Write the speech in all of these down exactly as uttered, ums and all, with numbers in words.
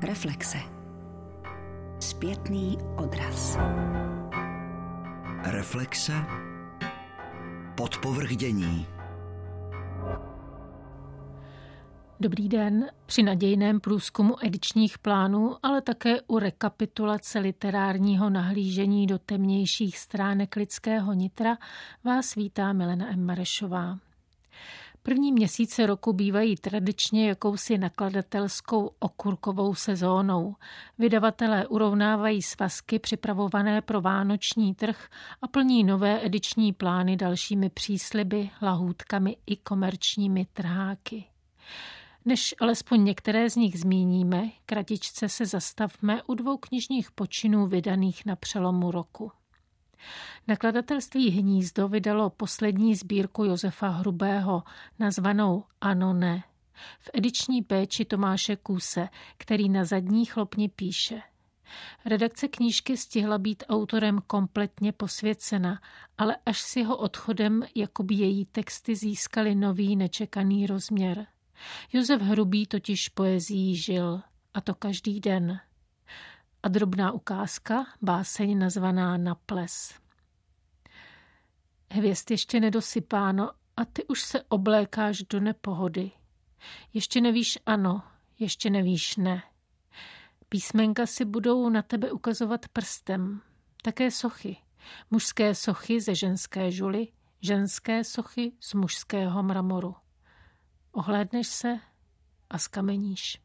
Reflexe. Zpětný odraz. Reflexe. Podpovrchdění. Dobrý den. Při nadějném průzkumu edičních plánů, ale také u rekapitulace literárního nahlížení do temnějších stránek lidského nitra vás vítá Milena M. Marešová. První měsíce roku bývají tradičně jakousi nakladatelskou okurkovou sezónou. Vydavatelé urovnávají svazky připravované pro vánoční trh a plní nové ediční plány dalšími přísliby, lahůdkami i komerčními trháky. Než alespoň některé z nich zmíníme, kratičce se zastavme u dvou knižních počinů vydaných na přelomu roku. Nakladatelství Hnízdo vydalo poslední sbírku Josefa Hrubého, nazvanou Ano ne, v ediční péči Tomáše Kůse, který na zadní chlopni píše. Redakce knížky stihla být autorem kompletně posvěcena, ale až s jeho odchodem jakoby její texty získaly nový nečekaný rozměr. Josef Hrubý totiž poezií žil, a to každý den. A drobná ukázka, báseň nazvaná Na ples. Hvězd ještě nedosypáno a ty už se oblékáš do nepohody. Ještě nevíš ano, ještě nevíš ne. Písmenka si budou na tebe ukazovat prstem. Také sochy. Mužské sochy ze ženské žuly, ženské sochy z mužského mramoru. Ohlédneš se a skameníš.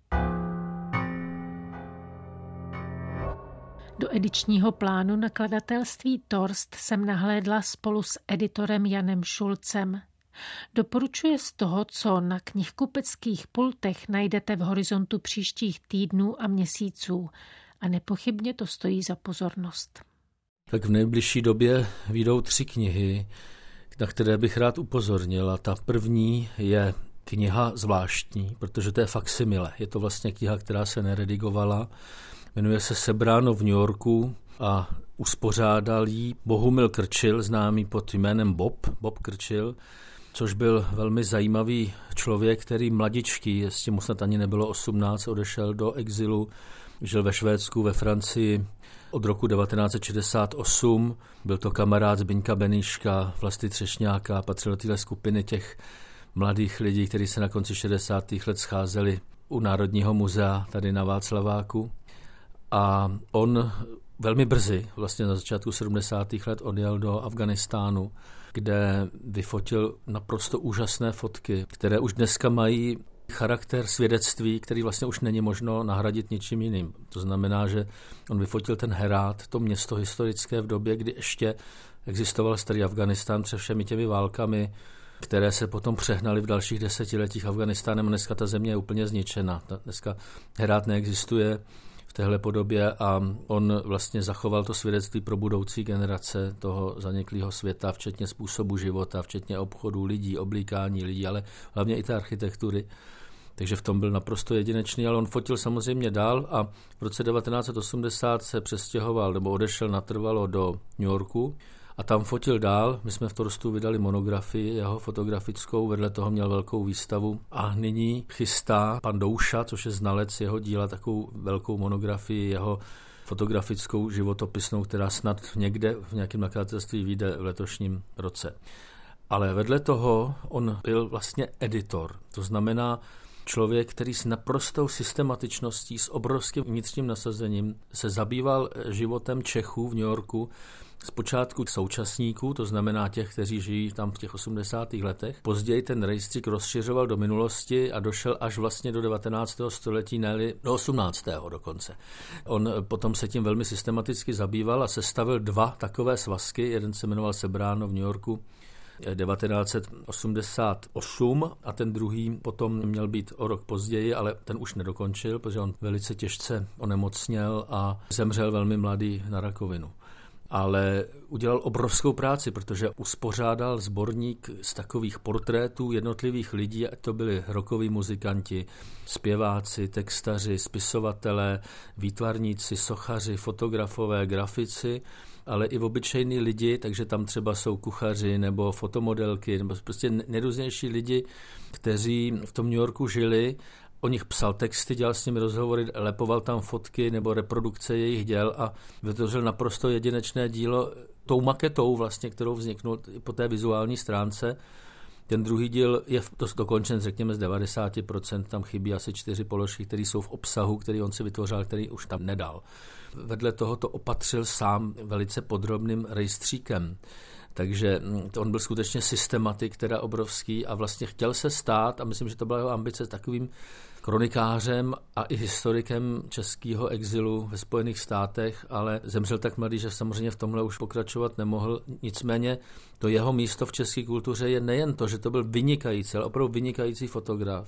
Do edičního plánu nakladatelství Torst jsem nahlédla spolu s editorem Janem Šulcem. Doporučuje z toho, co na knihkupeckých pultech najdete v horizontu příštích týdnů a měsíců. A nepochybně to stojí za pozornost. Tak v nejbližší době vyjdou tři knihy, na které bych rád upozornil. A ta první je kniha zvláštní, protože to je faksimile. Je to vlastně kniha, která se neredigovala. Jmenuje se Sebráno v New Yorku a uspořádal ji Bohumil Krčil, známý pod jménem Bob, Bob Krčil, což byl velmi zajímavý člověk, který mladičký, s tím snad ani nebylo osmnáct, odešel do exilu, žil ve Švédsku, ve Francii od roku devatenáct set šedesát osm. Byl to kamarád Zbyňka Benýška, Vlasty Třešňáka, patřil do téhle skupiny těch mladých lidí, kteří se na konci šedesátých let scházeli u Národního muzea tady na Václaváku. A on velmi brzy, vlastně na začátku sedmdesátých let, odjel do Afghánistánu, kde vyfotil naprosto úžasné fotky, které už dneska mají charakter svědectví, který vlastně už není možno nahradit ničím jiným. To znamená, že on vyfotil ten Herát, to město historické v době, kdy ještě existoval starý Afghánistán před všemi těmi válkami, které se potom přehnaly v dalších desetiletích Afghánistánem. Dneska ta země je úplně zničena. Dneska Herát neexistuje v téhle podobě a on vlastně zachoval to svědectví pro budoucí generace toho zaniklého světa, včetně způsobu života, včetně obchodů lidí, oblíkání lidí, ale hlavně i té architektury. Takže v tom byl naprosto jedinečný, ale on fotil samozřejmě dál a v roce devatenáct set osmdesát se přestěhoval nebo odešel natrvalo do New Yorku a tam fotil dál. My jsme v Torstu vydali monografii jeho fotografickou, vedle toho měl velkou výstavu a nyní chystá pan Douša, což je znalec jeho díla, takovou velkou monografii jeho fotografickou životopisnou, která snad někde v nějakém nakladatelství vyjde v letošním roce. Ale vedle toho on byl vlastně editor, to znamená člověk, který s naprostou systematičností, s obrovským vnitřním nasazením se zabýval životem Čechů v New Yorku, zpočátku současníků, to znamená těch, kteří žijí tam v těch osmdesátých letech. Později ten rejstřík rozšiřoval do minulosti a došel až vlastně do devatenáctého století, ne do osmnáctého dokonce. On potom se tím velmi systematicky zabýval a sestavil dva takové svazky. Jeden se jmenoval Sebráno v New Yorku devatenáct set osmdesát osm a ten druhý potom měl být o rok později, ale ten už nedokončil, protože on velice těžce onemocněl a zemřel velmi mladý na rakovinu. Ale udělal obrovskou práci, protože uspořádal sborník z takových portrétů jednotlivých lidí, ať to byli rockoví muzikanti, zpěváci, textaři, spisovatelé, výtvarníci, sochaři, fotografové, grafici, ale i obyčejní lidi, takže tam třeba jsou kuchaři nebo fotomodelky, nebo prostě nejrůznější lidi, kteří v tom New Yorku žili. o nich psal texty, dělal s nimi rozhovory, lepoval tam fotky nebo reprodukce jejich děl a vytvořil naprosto jedinečné dílo tou maketou vlastně, kterou vzniknul po té vizuální stránce. Ten druhý díl je dokončen, řekněme, z devadesát procent, tam chybí asi čtyři položky, které jsou v obsahu, který on si vytvořil, který už tam nedal. Vedle toho to opatřil sám velice podrobným rejstříkem. Takže on byl skutečně systematik, teda obrovský a vlastně chtěl se stát, a myslím, že to byla jeho ambice, takovým kronikářem a i historikem českého exilu ve Spojených státech, ale zemřel tak mladý, že samozřejmě v tomhle už pokračovat nemohl. Nicméně to jeho místo v české kultuře je nejen to, že to byl vynikající, ale opravdu vynikající fotograf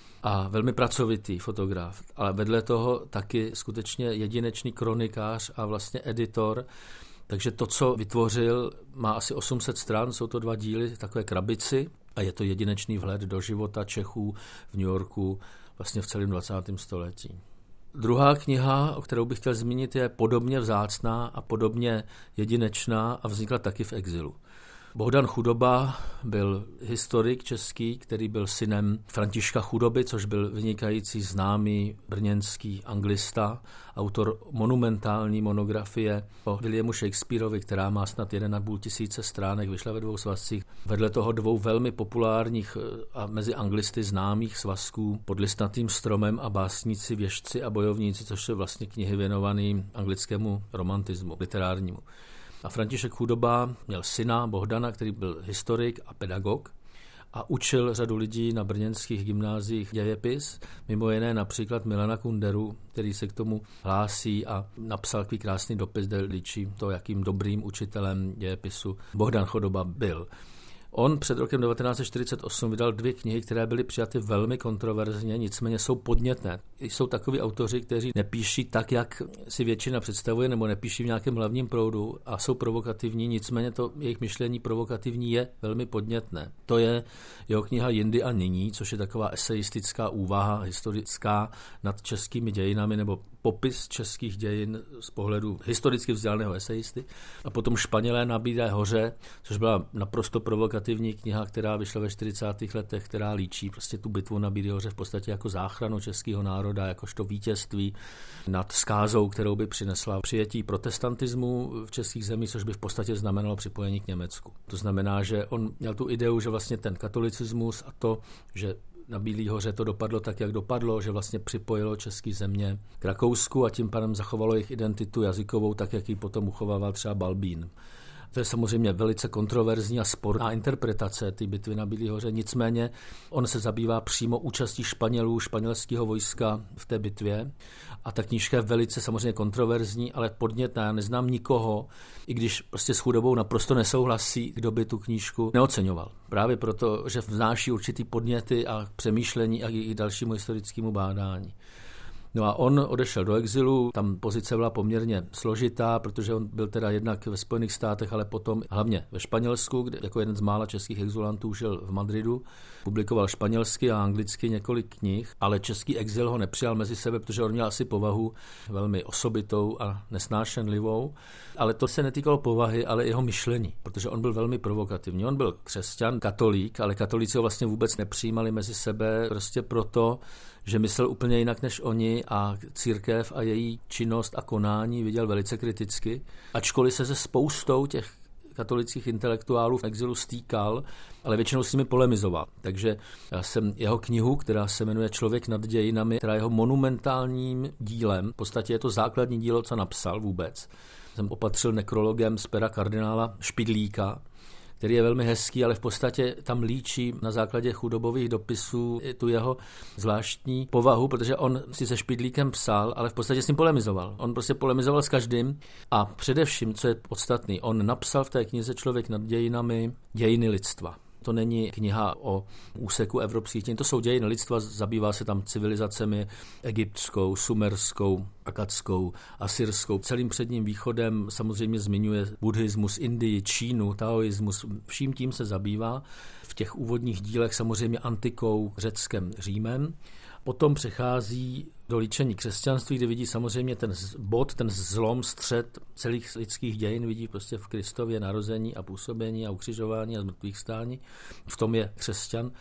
a velmi pracovitý fotograf, ale vedle toho taky skutečně jedinečný kronikář a vlastně editor. Takže to, co vytvořil, má asi osm set stran, jsou to dva díly, takové krabici a je to jedinečný vhled do života Čechů v New Yorku vlastně v celém dvacátém století. Druhá kniha, o kterou bych chtěl zmínit, je podobně vzácná a podobně jedinečná a vznikla taky v exilu. Bohdan Chudoba byl historik český, který byl synem Františka Chudoby, což byl vynikající známý brněnský anglista, autor monumentální monografie o Williamu Shakespeareovi, která má snad jeden a půl tisíce stránek, vyšla ve dvou svazcích. Vedle toho dvou velmi populárních a mezi anglisty známých svazků Pod listnatým stromem a Básníci, věštci a bojovníci, což jsou vlastně knihy věnované anglickému romantismu, literárnímu. A František Chudoba měl syna Bohdana, který byl historik a pedagog a učil řadu lidí na brněnských gymnáziích dějepis, mimo jiné například Milana Kunderu, který se k tomu hlásí a napsal takový krásný dopis, kde líčí to, jakým dobrým učitelem dějepisu Bohdan Chudoba byl. On před rokem devatenáct set čtyřicet osm vydal dvě knihy, které byly přijaty velmi kontroverzně, nicméně jsou podnětné. Jsou takoví autoři, kteří nepíší tak, jak si většina představuje, nebo nepíší v nějakém hlavním proudu a jsou provokativní, nicméně to jejich myšlení provokativní je velmi podnětné. To je jeho kniha Jindy a nyní, což je taková eseistická úvaha historická nad českými dějinami, nebo popis českých dějin z pohledu historicky vzdělaného esejisty. A potom Španělé na Bílé hoře, což byla naprosto provokativní kniha, která vyšla ve čtyřicátých letech, která líčí prostě tu bitvu na Bílé hoře v podstatě jako záchranu českého národa, jakožto vítězství nad zkázou, kterou by přinesla přijetí protestantismu v českých zemích, což by v podstatě znamenalo připojení k Německu. To znamená, že on měl tu ideu, že vlastně ten katolicismus a to, že na Bílé hoře to dopadlo tak, jak dopadlo, že vlastně připojilo české země k Rakousku a tím pádem zachovalo jejich identitu jazykovou, tak jak ji potom uchovával třeba Balbín. To je samozřejmě velice kontroverzní a sporná interpretace té bitvy na Bílé hoře, nicméně on se zabývá přímo účastí Španělů, španělského vojska v té bitvě a ta knížka je velice samozřejmě kontroverzní, ale podnětná. Já neznám nikoho, i když prostě s Chudobou naprosto nesouhlasí, kdo by tu knížku neoceňoval. Právě proto, že vnáší určitý podněty a přemýšlení a i dalšímu historickému bádání. No a on odešel do exilu, tam pozice byla poměrně složitá, protože on byl teda jednak ve Spojených státech, ale potom hlavně ve Španělsku, kde jako jeden z mála českých exulantů žil v Madridu, publikoval španělsky a anglicky několik knih, ale český exil ho nepřijal mezi sebe, protože on měl asi povahu velmi osobitou a nesnášenlivou, ale to se netýkalo povahy, ale jeho myšlení, protože on byl velmi provokativní. On byl křesťan, katolík, ale katolíci ho vlastně vůbec nepřijímali mezi sebe, prostě proto, že myslel úplně jinak než oni a církev a její činnost a konání viděl velice kriticky. Ačkoliv se se spoustou těch katolických intelektuálů v exilu stýkal, ale většinou s nimi polemizoval. Takže já jsem jeho knihu, která se jmenuje Člověk nad dějinami, která je jeho monumentálním dílem, v podstatě je to základní dílo, co napsal vůbec, jsem opatřil nekrologem z pera kardinála Špidlíka, který je velmi hezký, ale v podstatě tam líčí na základě Chudobových dopisů tu jeho zvláštní povahu, protože on si se Špidlíkem psal, ale v podstatě s ním polemizoval. On prostě polemizoval s každým a především, co je podstatný, on napsal v té knize Člověk nad dějinami dějiny lidstva. To není kniha o úseku evropských dějin, to jsou dějiny lidstva, zabývá se tam civilizacemi egyptskou, sumerskou, akadskou, asyrskou. Celým předním východem samozřejmě zmiňuje buddhismus, Indii, Čínu, taoismus, vším tím se zabývá. V těch úvodních dílech samozřejmě antikou, Řeckem, Římem. Potom přechází do líčení křesťanství, kde vidí samozřejmě ten bod, ten zlom, střed celých lidských dějin, vidí prostě v Kristově narození a působení a ukřižování a zmrtvých stání. V tom je křesťan.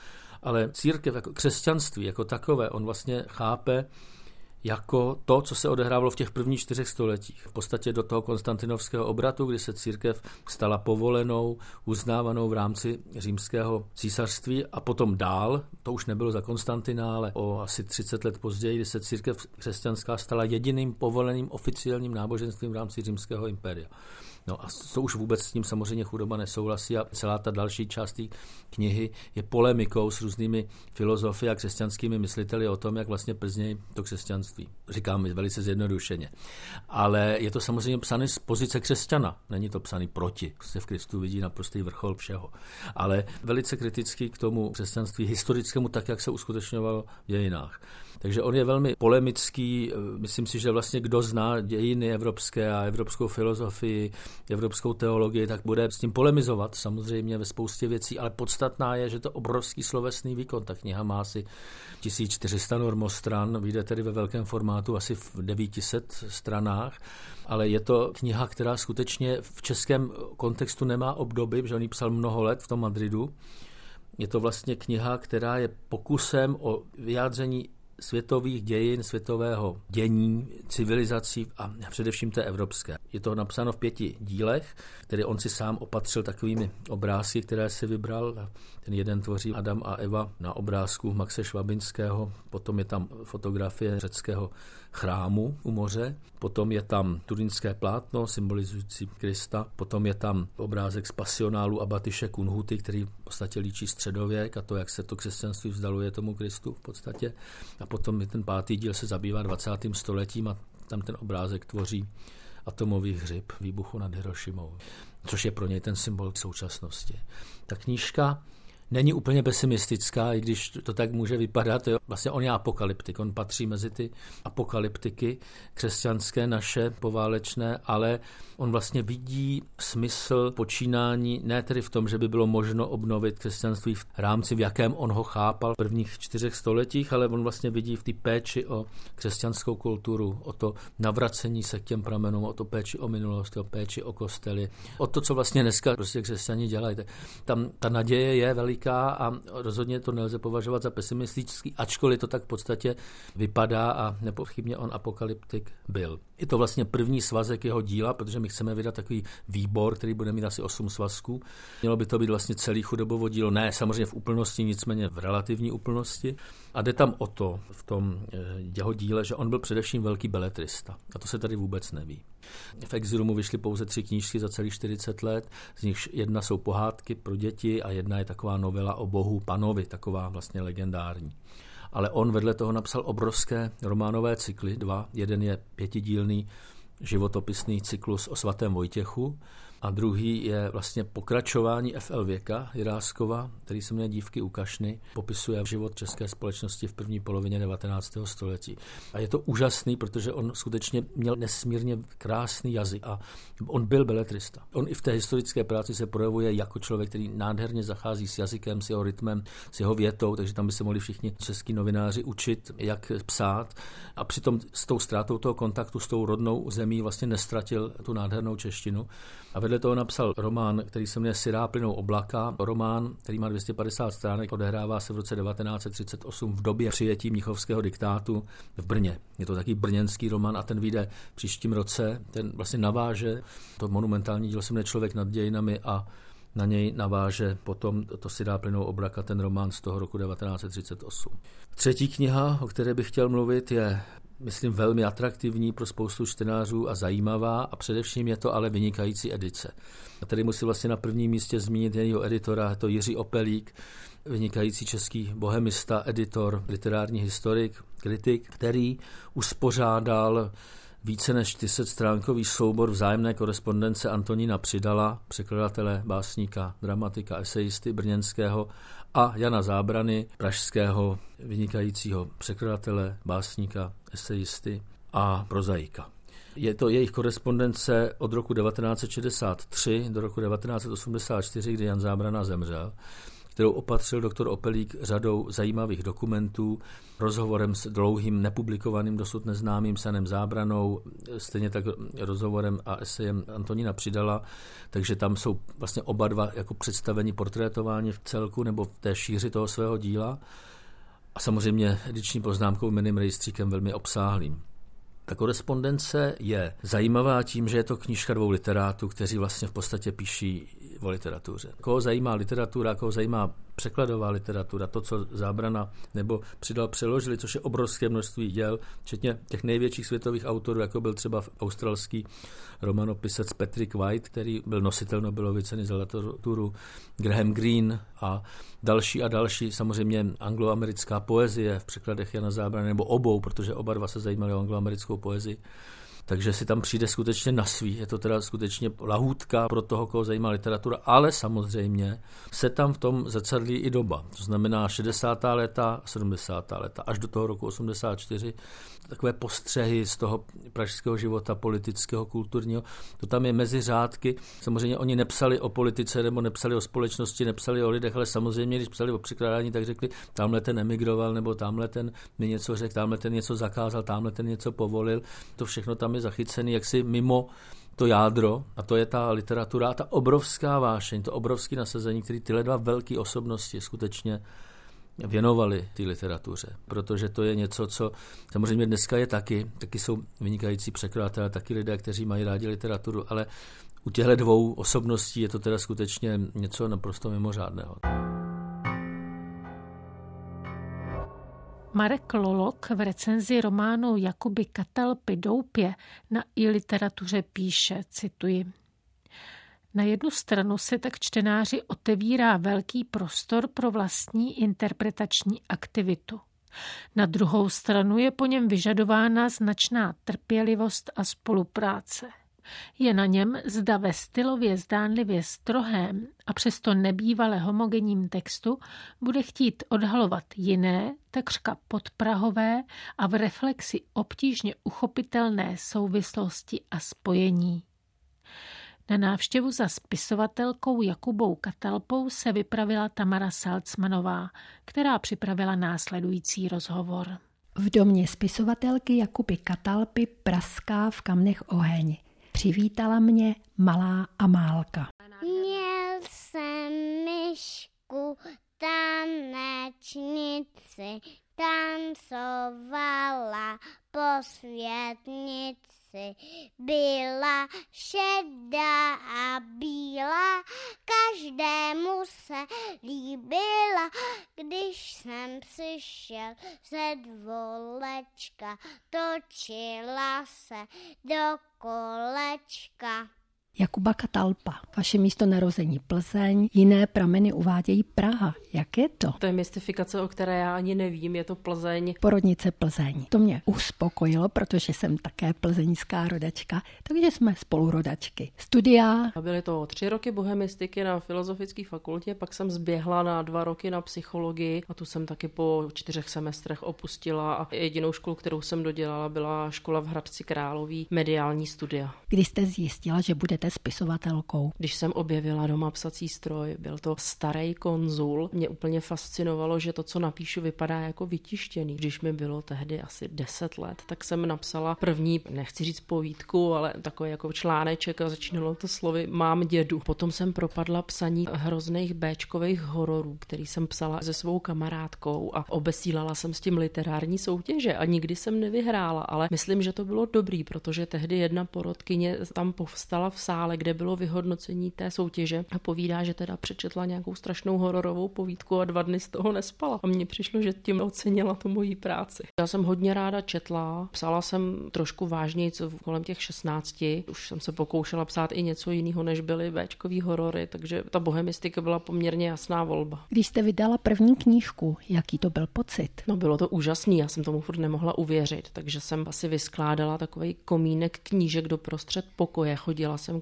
Ale církev jako křesťanství, jako takové, on vlastně chápe jako to, co se odehrávalo v těch prvních čtyřech stoletích. V podstatě do toho konstantinovského obratu, kdy se církev stala povolenou, uznávanou v rámci římského císařství a potom dál, to už nebylo za Konstantina, ale o asi třicet let později, kdy se církev křesťanská stala jediným povoleným oficiálním náboženstvím v rámci římského impéria. No a to už vůbec s tím samozřejmě chudoba nesouhlasí a celá ta další část té knihy je polemikou s různými filozofy a křesťanskými mysliteli o tom, jak vlastně prznějí to křesťanství. Říkám velice zjednodušeně. Ale je to samozřejmě psané z pozice křesťana. Není to psané proti. Se v Kristu vidí naprostý vrchol všeho. Ale velice kritický k tomu křesťanství historickému, tak jak se uskutečňovalo v dějinách. Takže on je velmi polemický, myslím si, že vlastně kdo zná dějiny evropské a evropskou filozofii, evropskou teologii, tak bude s tím polemizovat samozřejmě ve spoustě věcí, ale podstatná je, že to obrovský slovesný výkon. Ta kniha má asi tisíc čtyři sta normostran, vyjde tedy ve velkém formátu asi v devět set stranách, ale je to kniha, která skutečně v českém kontextu nemá obdoby, protože on ji psal mnoho let v tom Madridu. Je to vlastně kniha, která je pokusem o vyjádření světových dějin, světového dění, civilizací a především té evropské. Je to napsáno v pěti dílech, které on si sám opatřil takovými obrázky, které si vybral. Ten jeden tvoří Adam a Eva na obrázku Maxe Švabinského, potom je tam fotografie řeckého chrámu u moře, potom je tam turínské plátno symbolizující Krista, potom je tam obrázek z pasionálu Abatyše Kunhuty, který v podstatě líčí středověk a to, jak se to křesťanství vzdaluje tomu Kristu v podstatě. A potom je ten pátý díl se zabývá dvacátým stoletím a tam ten obrázek tvoří atomový hřib výbuchu nad Hirošimou, což je pro něj ten symbol současnosti. Ta knížka není úplně pesimistická, i když to tak může vypadat. Jo. Vlastně on je apokalyptik, on patří mezi ty apokalyptiky křesťanské naše poválečné, ale on vlastně vidí smysl počínání ne tedy v tom, že by bylo možno obnovit křesťanství v rámci, v jakém on ho chápal v prvních čtyřech stoletích, ale on vlastně vidí v té péči o křesťanskou kulturu, o to navracení se k těm pramenům, o to péči o minulost, o péči o kostely, o to, co vlastně dneska prostě křesťani dělají. Tam ta naděje je veliká a rozhodně to nelze považovat za pesimistický, ačkoliv to tak v podstatě vypadá a nepochybně on apokalyptik byl. Je to vlastně první svazek jeho díla, protože my chceme vydat takový výbor, který bude mít asi osm svazků. Mělo by to být vlastně celý chudobovo dílo, ne samozřejmě v úplnosti, nicméně v relativní úplnosti. A jde tam o to v tom jeho díle, že on byl především velký beletrista. A to se tady vůbec neví. V exilu mu vyšly pouze tři knížky za celých čtyřicet let, z nich jedna jsou pohádky pro děti a jedna je taková novela o bohu Panovi, taková vlastně legendární. Ale on vedle toho napsal obrovské románové cykly, dva. Jeden je pětidílný životopisný cyklus o svatém Vojtěchu a druhý je vlastně pokračování F L Věka Jiráskova, který se jmenuje Dívky u Kašny, popisuje život české společnosti v první polovině devatenáctého století. A je to úžasný, protože on skutečně měl nesmírně krásný jazyk a on byl beletrista. On i v té historické práci se projevuje jako člověk, který nádherně zachází s jazykem, s jeho rytmem, s jeho větou, takže tam by se mohli všichni český novináři učit, jak psát. A přitom s tou ztrátou toho kontaktu s tou rodnou zemí vlastně nestratil tu nádhernou češtinu. A vedle toho napsal román, který se jmenuje Syrá plynou oblaka. Román, který má dvě stě padesát stránek, odehrává se v roce devatenáct set třicet osm v době přijetí mnichovského diktátu v Brně. Je to taky brněnský román a ten vyjde v příštím roce. Ten vlastně naváže, to monumentální dílo se jmenuje Člověk nad dějinami a na něj naváže potom to Syrá plynou oblaka, ten román z toho roku devatenáct set třicet osm. Třetí kniha, o které bych chtěl mluvit, je myslím velmi atraktivní pro spoustu čtenářů a zajímavá a především je to ale vynikající edice. A tady musím vlastně na prvním místě zmínit jejího editora, je to Jiří Opelík, vynikající český bohemista, editor, literární historik, kritik, který uspořádal více než čtyři sta stránkový soubor vzájemné korespondence Antonína Přidala, překladatele, básníka, dramatika, esejisty brněnského a Jana Zábrany, pražského vynikajícího překladatele, básníka, esejisty a prozaika. Je to jejich korespondence od roku devatenáct set šedesát tři do roku devatenáct set osmdesát čtyři, kdy Jan Zábrana zemřel. kterou opatřil doktor Opelík řadou zajímavých dokumentů, rozhovorem s dlouhým nepublikovaným, dosud neznámým Sanem Zábranou, stejně tak rozhovorem a esejem Antonína Přidala, takže tam jsou vlastně oba dva jako představení portrétování v celku nebo v té šíři toho svého díla a samozřejmě ediční poznámkou jménem rejstříkem velmi obsáhlým. Ta korespondence je zajímavá tím, že je to knížka dvou literátů, kteří vlastně v podstatě píší o literatuře. Koho zajímá literatura, koho zajímá překladová literatura, to, co Zábrana nebo Přidal přeložili, což je obrovské množství děl, včetně těch největších světových autorů, jako byl třeba australský romanopisec Patrick White, který byl nositel Nobelovy ceny za literaturu, Graham Greene a další a další, samozřejmě angloamerická poezie v překladech Jana Zábrany, nebo obou, protože oba dva se zajímali o angloamerickou poezii. Takže si tam přijde skutečně na svý. Je to teda skutečně lahůdka pro toho, koho zajímá literatura, ale samozřejmě se tam v tom zrcadlí i doba. To znamená šedesátá léta, sedmdesátá léta, až do toho roku osmdesát čtyři. Takové postřehy z toho pražského života, politického, kulturního. To tam je mezi řádky. Samozřejmě oni nepsali o politice nebo nepsali o společnosti, nepsali o lidech, ale samozřejmě, když psali o překládání, tak řekli, tamhle ten emigroval, nebo tamhle ten mi něco řekl, tamhle ten něco zakázal, tamhle ten něco povolil. To všechno tam je zachycený jaksi mimo to jádro, a to je ta literatura a ta obrovská vášeň, to obrovské nasazení, které tyhle dva velké osobnosti skutečně věnovali té literatuře, protože to je něco, co samozřejmě dneska je taky, taky jsou vynikající překladatelé, taky lidé, kteří mají rádi literaturu, ale u těchto dvou osobností je to teda skutečně něco naprosto mimořádného. Marek Lolok v recenzi románu Jakuby Katalpy Doupě na i literatuře píše, cituji: Na jednu stranu se tak čtenáři otevírá velký prostor pro vlastní interpretační aktivitu. Na druhou stranu je po něm vyžadována značná trpělivost a spolupráce. Je na něm, zda ve stylově zdánlivě strohém a přesto nebývale homogenním textu bude chtít odhalovat jiné, takřka podprahové a v reflexi obtížně uchopitelné souvislosti a spojení. Na návštěvu za spisovatelkou Jakubou Katalpou se vypravila Tamara Salcmanová, která připravila následující rozhovor. V domě spisovatelky Jakuby Katalpy praská v kamnech oheň. Přivítala mě malá Amálka. Měl jsem myšku tanečnici, tancovala po světnici. Byla šedá a bílá, každému se líbila. Když jsem přišel ze dvolečka, točila se do kolečka. Jakuba Katalpa, vaše místo narození Plzeň, jiné prameny uvádějí Praha. Jak je to? To je mystifikace, o které já ani nevím, je to Plzeň. Porodnice Plzeň. To mě uspokojilo, protože jsem také plzeňská rodačka, takže jsme spolurodačky. Studia. Byly to tři roky bohemistiky na Filozofické fakultě, pak jsem zběhla na dva roky na psychologii a tu jsem taky po čtyřech semestrech opustila a jedinou školu, kterou jsem dodělala, byla škola v Hradci Králové, mediální studia. Kdy jste zjistila, že budete spisovatelkou? Když jsem objevila doma psací stroj, byl to starý konzul, mě úplně fascinovalo, že to, co napíšu, vypadá jako vytištěný. Když mi bylo tehdy asi deset let, tak jsem napsala první, nechci říct povídku, ale takový jako článeček a začínalo to slovy Mám dědu. Potom jsem propadla psaní hrozných béčkových hororů, který jsem psala se svou kamarádkou a obesílala jsem s tím literární soutěže a nikdy jsem nevyhrála, ale myslím, že to bylo dobrý, protože tehdy jedna porodkyně tam povstala v sále, kde bylo vyhodnocení té soutěže a povídá, že teda přečetla nějakou strašnou hororovou povídku a dva dny z toho nespala. A mně přišlo, že tím ocenila tu moji práci. Já jsem hodně ráda četla, psala jsem trošku vážněji, co kolem těch šestnácti. Už jsem se pokoušela psát i něco jiného, než byly béčkový horory, takže ta bohemistika byla poměrně jasná volba. Když jste vydala první knížku, jaký to byl pocit? No bylo to úžasný, já jsem tomu furt nemohla uvěřit, takže jsem asi vyskládala takovej komínek knížek do prostřed pokoje, chodila jsem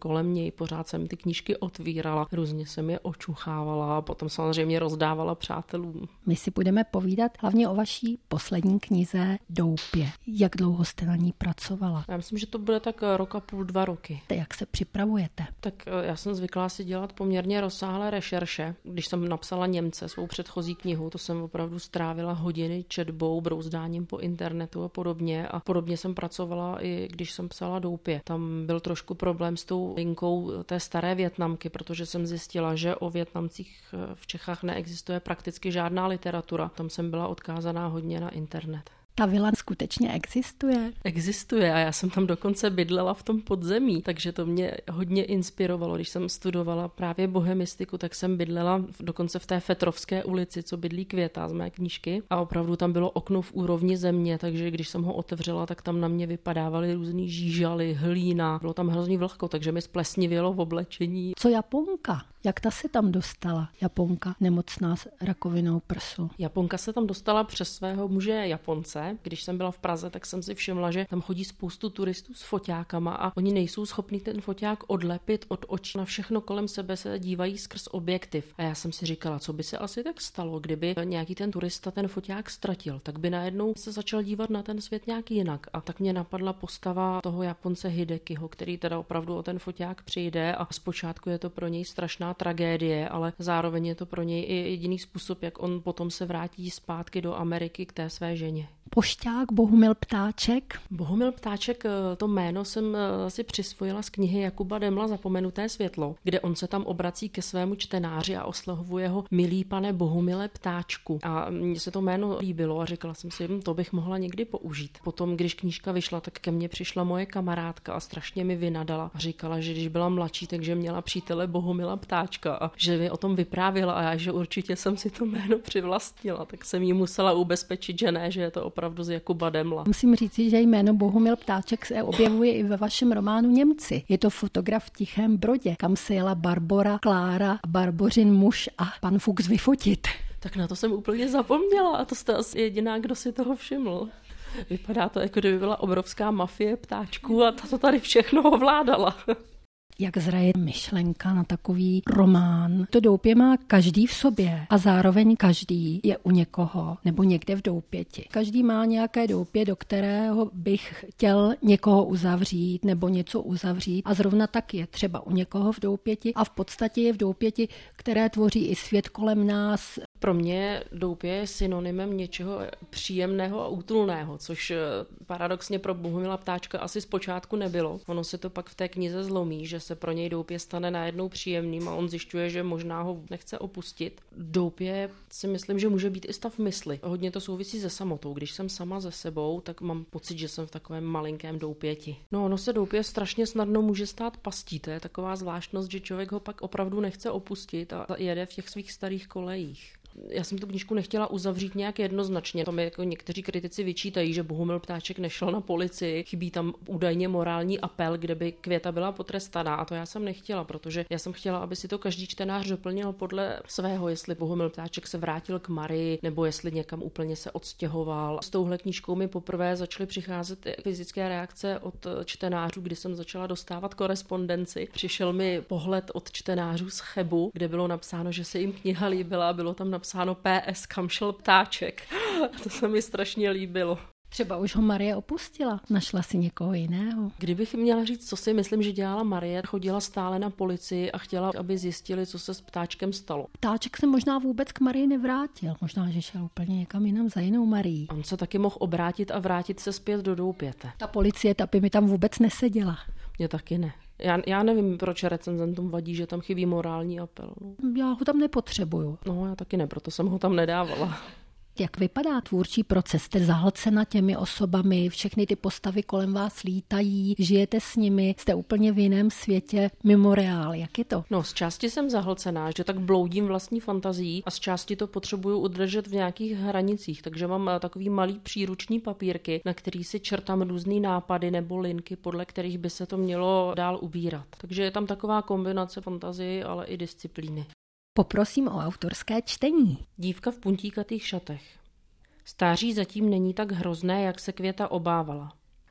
kolem něj, pořád jsem ty knížky otvírala, různě jsem je očuchávala a potom samozřejmě rozdávala přátelům. My si budeme povídat hlavně o vaší poslední knize Doupě. Jak dlouho jste na ní pracovala? Já myslím, že to bude tak rok a půl, dva roky. Jak se připravujete? Tak já jsem zvyklá si dělat poměrně rozsáhlé rešerše. Když jsem napsala Němce, svou předchozí knihu, to jsem opravdu strávila hodiny četbou, brouzdáním po internetu a podobně. A podobně jsem pracovala i když jsem psala Doupě. Tam byl trošku problém s tou linkou té staré Vietnamky, protože jsem zjistila, že o Vietnamcích v Čechách neexistuje prakticky žádná literatura. Tam jsem byla odkázaná hodně na internet. Ta vila skutečně existuje? Existuje a já jsem tam dokonce bydlela v tom podzemí, takže to mě hodně inspirovalo. Když jsem studovala právě bohemistiku, tak jsem bydlela dokonce v té Fetrovské ulici, co bydlí Květa z mé knížky. A opravdu tam bylo okno v úrovni země, takže když jsem ho otevřela, tak tam na mě vypadávaly různý žížaly, hlína. Bylo tam hrozný vlhko, takže mi splesnivělo v oblečení. Co Japonka? Jak ta se tam dostala? Japonka nemocná s rakovinou prsu. Japonka se tam dostala přes svého muže Japonce. Když jsem byla v Praze, tak jsem si všimla, že tam chodí spoustu turistů s foťákama a oni nejsou schopní ten foťák odlepit od očí. Na všechno kolem sebe se dívají skrz objektiv. A já jsem si říkala, co by se asi tak stalo, kdyby nějaký ten turista ten foťák ztratil, tak by najednou se začal dívat na ten svět nějak jinak. A tak mě napadla postava toho Japonce Hidekiho, který teda opravdu o ten foťák přijde a zpočátku je to pro něj strašná tragédie, ale zároveň je to pro něj i jediný způsob, jak on potom se vrátí zpátky do Ameriky k té své ženě. Pošťák Bohumil Ptáček. Bohumil Ptáček, to jméno jsem si přisvojila z knihy Jakuba Demla Zapomenuté světlo, kde on se tam obrací ke svému čtenáři a oslovuje ho milý pane Bohumile Ptáčku. A mně se to jméno líbilo a říkala jsem si, to bych mohla někdy použít. Potom, když knížka vyšla, tak ke mně přišla moje kamarádka a strašně mi vynadala a říkala, že když byla mladší, takže měla přítele Bohumila Ptáčka a že mi o tom vyprávěla a já, že určitě jsem si to jméno přivlastnila, tak jsem jí musela ubezpečit, že ne, že je to opravdu z Jakuba Demla. Musím říci, že jméno Bohumil Ptáček se objevuje i ve vašem románu Němci. Je to fotograf v Tichém Brodě, kam se jela Barbora, Klára, Barbořin muž a pan Fuchs vyfotit. Tak na to jsem úplně zapomněla a to jste asi jediná, kdo si toho všiml. Vypadá to, jako kdyby byla obrovská mafie ptáčků a ta to tady všechno ovládala. Jak zraje myšlenka na takový román. To Doupě má každý v sobě a zároveň každý je u někoho nebo někde v doupěti. Každý má nějaké doupě, do kterého bych chtěl někoho uzavřít nebo něco uzavřít a zrovna tak je třeba u někoho v doupěti a v podstatě je v doupěti, které tvoří i svět kolem nás. Pro mě doupě je synonymem něčeho příjemného a útulného, což paradoxně pro Bohumila Ptáčka asi zpočátku nebylo. Ono se to pak v té knize zlomí, že se pro něj doupě stane najednou příjemným a on zjišťuje, že možná ho nechce opustit. Doupě si myslím, že může být i stav mysli. Hodně to souvisí se samotou. Když jsem sama ze sebou, tak mám pocit, že jsem v takovém malinkém doupěti. No, ono se doupě strašně snadno může stát pastí. To je taková zvláštnost, že člověk ho pak opravdu nechce opustit a jede v těch svých starých kolejích. Já jsem tu knížku nechtěla uzavřít nějak jednoznačně. To mi jako někteří kritici vyčítají, že Bohumil Ptáček nešel na policii, chybí tam údajně morální apel, kde by Květa byla potrestaná a to já jsem nechtěla, protože já jsem chtěla, aby si to každý čtenář doplnil podle svého, jestli Bohumil Ptáček se vrátil k Marii, nebo jestli někam úplně se odstěhoval. S touhle knížkou mi poprvé začaly přicházet fyzické reakce od čtenářů, kdy jsem začala dostávat korespondenci. Přišel mi pohled od čtenářů z Chebu, kde bylo napsáno, že se jim kniha líbila, bylo tam napsáno P S, kam šel Ptáček. To se mi strašně líbilo. Třeba už ho Marie opustila, našla si někoho jiného. Kdybych měla říct, co si myslím, že dělala Marie, chodila stále na policii a chtěla, aby zjistili, co se s Ptáčkem stalo. Ptáček se možná vůbec k Marii nevrátil, možná, že šel úplně někam jinam za jinou Marií. On se taky mohl obrátit a vrátit se zpět do Doupěte. Ta policie, ta by mi tam vůbec neseděla. Mně taky ne. Já, já nevím, proč recenzentům vadí, že tam chybí morální apel. No. Já ho tam nepotřebuju. No, já taky ne, proto jsem ho tam nedávala. Jak vypadá tvůrčí proces? Jste zahlcena těmi osobami, všechny ty postavy kolem vás lítají, žijete s nimi, jste úplně v jiném světě, mimo reál. Jak je to? No, z části jsem zahlcená, že tak bloudím vlastní fantazií a z části to potřebuju udržet v nějakých hranicích, takže mám takový malý příruční papírky, na který si čertám různý nápady nebo linky, podle kterých by se to mělo dál ubírat. Takže je tam taková kombinace fantazii, ale i disciplíny. Poprosím o autorské čtení. Dívka v puntíkatých šatech. Stáří zatím není tak hrozné, jak se Květa obávala.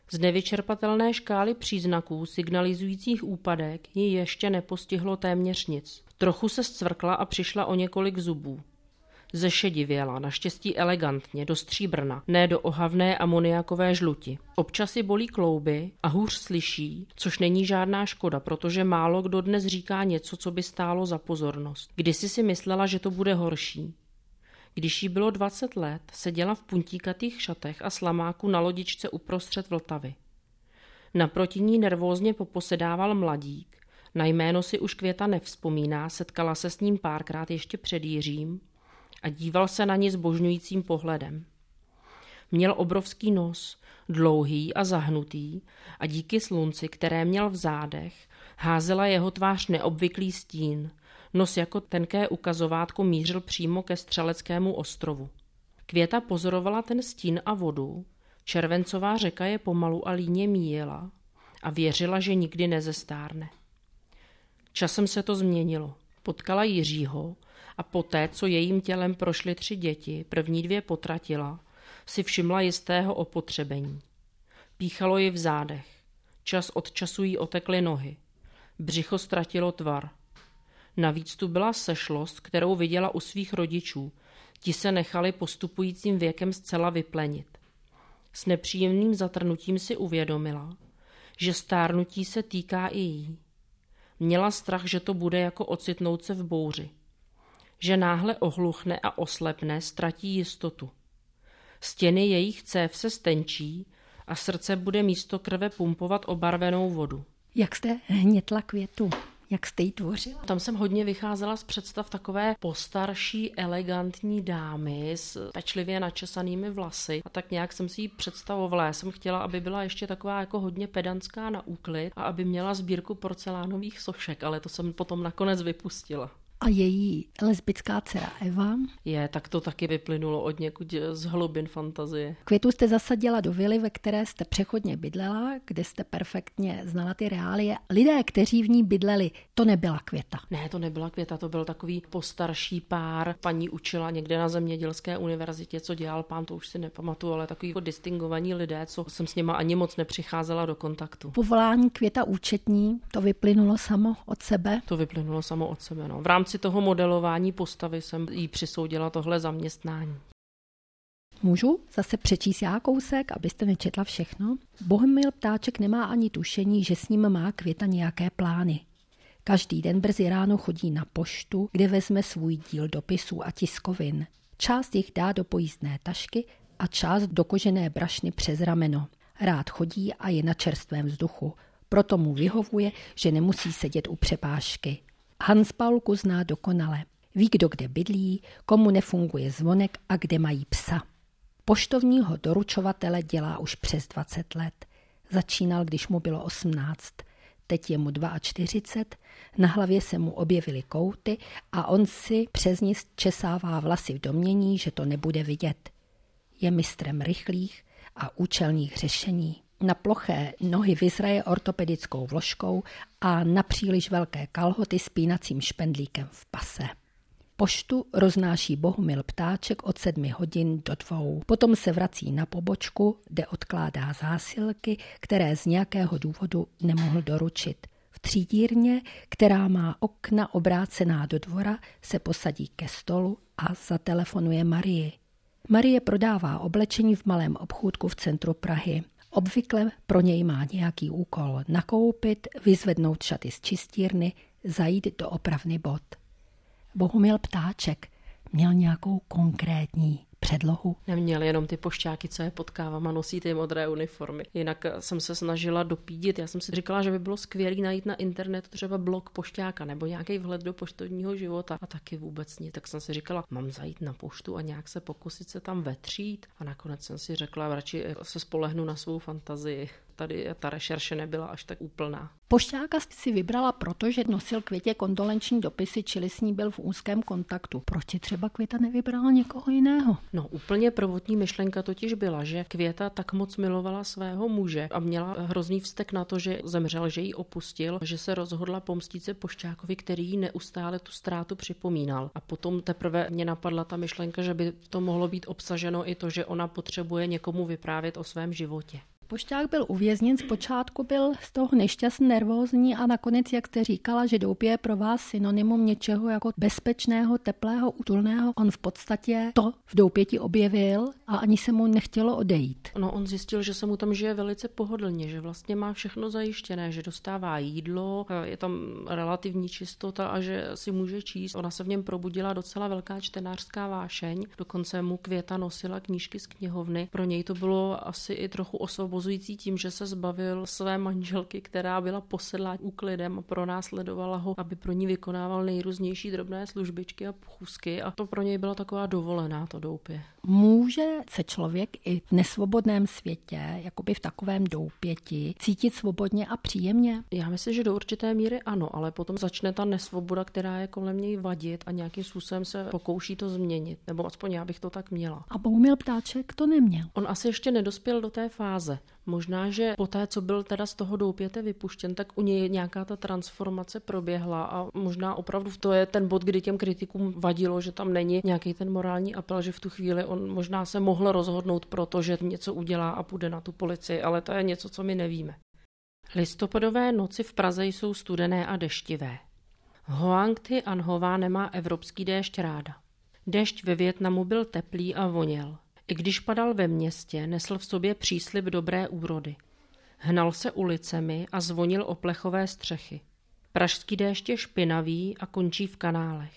Z nevyčerpatelné škály příznaků signalizujících úpadek ji ještě nepostihlo téměř nic. Trochu se zcvrkla a přišla o několik zubů. Zešedivěla, naštěstí elegantně, do stříbrna, ne do ohavné amoniakové žluti. Občas ji bolí klouby a hůř slyší, což není žádná škoda, protože málo kdo dnes říká něco, co by stálo za pozornost. Kdysi si myslela, že to bude horší. Když jí bylo dvacet let, seděla v puntíkatých šatech a slamáku na lodičce uprostřed Vltavy. Naproti ní nervózně poposedával mladík, na jméno si už Květa nevzpomíná, setkala se s ním párkrát ještě před Jiřím a díval se na ní zbožňujícím pohledem. Měl obrovský nos, dlouhý a zahnutý a díky slunci, které měl v zádech, házela jeho tvář neobvyklý stín. Nos jako tenké ukazovátko mířil přímo ke Střeleckému ostrovu. Květa pozorovala ten stín a vodu, červencová řeka je pomalu a líně míjela a věřila, že nikdy nezestárne. Časem se to změnilo. Potkala Jiřího a poté, co jejím tělem prošly tři děti, první dvě potratila, si všimla jistého opotřebení. Píchalo ji v zádech. Čas od času jí otekly nohy. Břicho ztratilo tvar. Navíc tu byla sešlost, kterou viděla u svých rodičů. Ti se nechali postupujícím věkem zcela vyplenit. S nepříjemným zatrnutím si uvědomila, že stárnutí se týká i jí. Měla strach, že to bude jako ocitnout se v bouři. Že náhle ohluchne a oslepne, ztratí jistotu. Stěny jejich cév se stenčí a srdce bude místo krve pumpovat obarvenou vodu. Jak jste hnětla Květu? Jak jste jí tvořila? Tam jsem hodně vycházela z představ takové postarší, elegantní dámy s pečlivě načesanými vlasy. A tak nějak jsem si ji představovala. Já jsem chtěla, aby byla ještě taková jako hodně pedantská na úklid a aby měla sbírku porcelánových sošek, ale to jsem potom nakonec vypustila. A její lesbická dcera Eva? Je, tak to taky vyplynulo od někud z hlubin fantazie. Květu jste zasadila do vily, ve které jste přechodně bydlela, kde jste perfektně znala ty reálie. Lidé, kteří v ní bydleli, to nebyla Květa. Ne, to nebyla Květa, to byl takový postarší pár. Paní učila někde na Zemědělské univerzitě, co dělal pán, to už si nepamatuju, ale takový jako distingovaní lidé, co jsem s nima ani moc nepřicházela do kontaktu. Povolání Květa účetní, to vyplynulo samo od sebe? To vyplynulo samo od sebe, no. V rámci toho modelování postavy jsem jí přisoudila tohle zaměstnání. Můžu zase přečíst já kousek, abyste nečetla všechno? Bohumil Ptáček nemá ani tušení, že s ním má Květa nějaké plány. Každý den brzy ráno chodí na poštu, kde vezme svůj díl dopisů a tiskovin. Část jich dá do pojízdné tašky a část do kožené brašny přes rameno. Rád chodí a je na čerstvém vzduchu. Proto mu vyhovuje, že nemusí sedět u přepážky. Hans Paulku zná dokonale. Ví, kdo kde bydlí, komu nefunguje zvonek a kde mají psa. Poštovního doručovatele dělá už přes dvacet let. Začínal, když mu bylo osmnáct. Teď je mu čtyřicet dva, na hlavě se mu objevily kouty a on si přes ní česává vlasy v domnění, že to nebude vidět. Je mistrem rychlých a účelných řešení. Na ploché nohy vyzraje ortopedickou vložkou a na příliš velké kalhoty s pínacím špendlíkem v pase. Poštu roznáší Bohumil Ptáček od sedmi hodin do dvou. Potom se vrací na pobočku, kde odkládá zásilky, které z nějakého důvodu nemohl doručit. V třídírně, která má okna obrácená do dvora, se posadí ke stolu a zatelefonuje Marii. Marie prodává oblečení v malém obchůdku v centru Prahy. Obvykle pro něj má nějaký úkol nakoupit, vyzvednout šaty z čistírny, zajít do opravny bot. Bohumil Ptáček měl nějakou konkrétní předlohu? Neměl, jenom ty pošťáky, co je potkávám a nosí ty modré uniformy. Jinak jsem se snažila dopídit. Já jsem si říkala, že by bylo skvělé najít na internetu třeba blog pošťáka nebo nějaký vhled do poštovního života a taky vůbec nic. Tak jsem si říkala, mám zajít na poštu a nějak se pokusit se tam vetřít. A nakonec jsem si řekla, radši se spolehnu na svou fantazii. Tady ta rešerše nebyla až tak úplná. Pošťáka si vybrala proto, že nosil Květě kondolenční dopisy, čili s ní byl v úzkém kontaktu. Proč třeba Květa nevybrala někoho jiného? No úplně prvotní myšlenka totiž byla, že Květa tak moc milovala svého muže a měla hrozný vztek na to, že zemřel, že ji opustil, že se rozhodla pomstít se Pošťákovi, který jí neustále tu ztrátu připomínal. A potom teprve mě napadla ta myšlenka, že by to mohlo být obsaženo i to, že ona potřebuje někomu vyprávět o svém životě. Pošťák byl uvězněn, zpočátku byl z toho nešťastný, nervózní a nakonec, jak jste říkala, že doupě je pro vás synonymum něčeho jako bezpečného, teplého, útulného. On v podstatě to v doupěti objevil a ani se mu nechtělo odejít. No, on zjistil, že se mu tam žije velice pohodlně, že vlastně má všechno zajištěné, že dostává jídlo, je tam relativní čistota a že si může číst. Ona se v něm probudila docela velká čtenářská vášeň, dokonce mu Květa nosila knížky z knihovny. Pro něj to bylo asi i trochu osvobozující tím, že se zbavil své manželky, která byla posedlá úklidem a pronásledovala ho, aby pro ní vykonával nejrůznější drobné službičky a pochůzky a to pro něj byla taková dovolená to doupě. Může se člověk i v nesvobodném světě, jakoby v takovém doupěti, cítit svobodně a příjemně? Já myslím, že do určité míry ano, ale potom začne ta nesvoboda, která je kolem něj vadit a nějakým způsobem se pokouší to změnit, nebo aspoň já bych to tak měla. A Bohumil Ptáček to neměl. On asi ještě nedospěl do té fáze. Možná, že poté, co byl teda z toho doupěte vypuštěn, tak u něj nějaká ta transformace proběhla a možná opravdu to je ten bod, kdy těm kritikům vadilo, že tam není nějaký ten morální apel, že v tu chvíli on možná se mohl rozhodnout proto, že něco udělá a půjde na tu policii, ale to je něco, co my nevíme. Listopadové noci v Praze jsou studené a deštivé. Hoang Thi Anh Hová nemá evropský déšť ráda. Déšť ve Vietnamu byl teplý a voněl. I když padal ve městě, nesl v sobě příslib dobré úrody. Hnal se ulicemi a zvonil o plechové střechy. Pražský déšť je špinavý a končí v kanálech.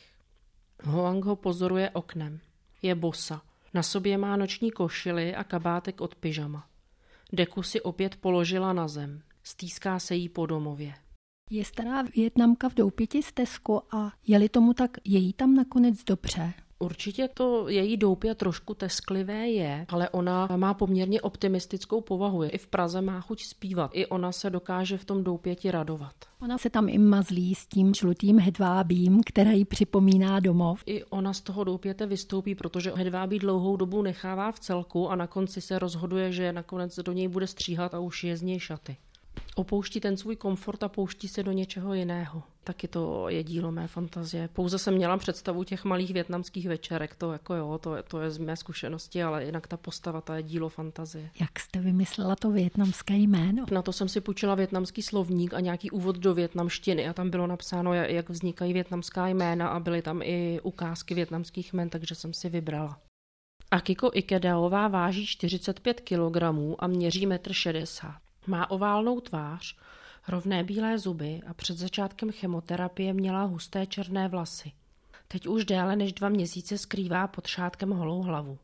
Hoang ho pozoruje oknem. Je bosa. Na sobě má noční košili a kabátek od pyžama. Deku si opět položila na zem. Stýská se jí po domově. Je stará Vietnamka v doupěti stezku a je-li tomu tak, je jí tam nakonec dobře? Určitě to její doupě trošku tesklivé je, ale ona má poměrně optimistickou povahu. I v Praze má chuť zpívat. I ona se dokáže v tom doupěti radovat. Ona se tam i mazlí s tím žlutým hedvábím, který jí připomíná domov. I ona z toho doupěte vystoupí, protože hedvábí dlouhou dobu nechává v celku a na konci se rozhoduje, že nakonec do něj bude stříhat a už je z něj šaty. Opouští ten svůj komfort a pouští se do něčeho jiného. Taky to je dílo mé fantazie. Pouze jsem měla představu těch malých vietnamských večerek, to jako jo, to je, to je z mé zkušenosti, ale jinak ta postava, ta je dílo fantazie. Jak jste vymyslela to vietnamské jméno? Na to jsem si půjčila vietnamský slovník a nějaký úvod do vietnamštiny a tam bylo napsáno, jak vznikají vietnamská jména a byly tam i ukázky vietnamských jmen, takže jsem si vybrala. Akiko Ikedaová váží čtyřicet pět kilogramů a měří metr šedesát. Má oválnou tvář, rovné bílé zuby a před začátkem chemoterapie měla husté černé vlasy. Teď už déle než dva měsíce skrývá pod šátkem holou hlavu.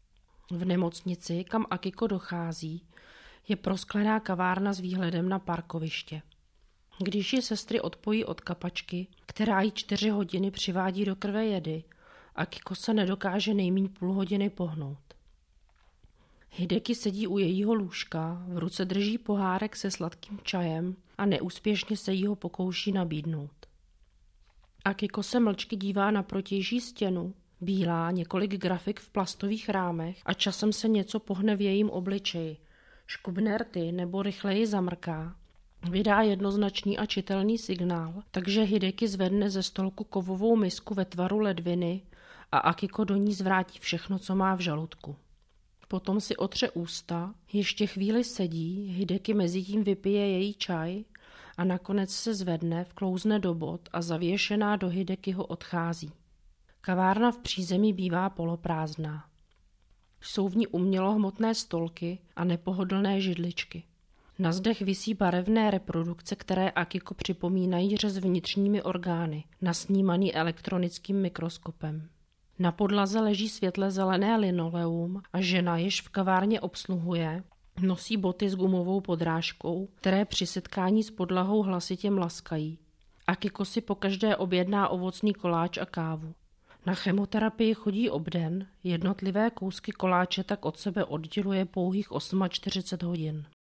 V nemocnici, kam Akiko dochází, je prosklená kavárna s výhledem na parkoviště. Když ji sestry odpojí od kapačky, která jí čtyři hodiny přivádí do krve jedy, Akiko se nedokáže nejmíň půl hodiny pohnout. Hideki sedí u jejího lůžka, v ruce drží pohárek se sladkým čajem a neúspěšně se jí ho pokouší nabídnout. Akiko se mlčky dívá na protější stěnu, bílá, několik grafik v plastových rámech a časem se něco pohne v jejím obličeji. Škubne rty nebo rychleji zamrká. Vydá jednoznačný a čitelný signál, takže Hideki zvedne ze stolku kovovou misku ve tvaru ledviny a Akiko do ní zvrátí všechno, co má v žaludku. Potom si otře ústa, ještě chvíli sedí, Hideki mezitím vypije její čaj a nakonec se zvedne, vklouzne do bod a zavěšená do Hidekiho odchází. Kavárna v přízemí bývá poloprázdná. Jsou v ní umělohmotné stolky a nepohodlné židličky. Na zdech visí barevné reprodukce, které Akiko připomínají řez vnitřními orgány, nasnímaný elektronickým mikroskopem. Na podlaze leží světle zelené linoleum a žena, jež v kavárně obsluhuje, nosí boty s gumovou podrážkou, které při setkání s podlahou hlasitě mlaskají. Akiko si pokaždé objedná ovocný koláč a kávu. Na chemoterapii chodí obden, jednotlivé kousky koláče tak od sebe odděluje pouhých čtyřicet osm hodin.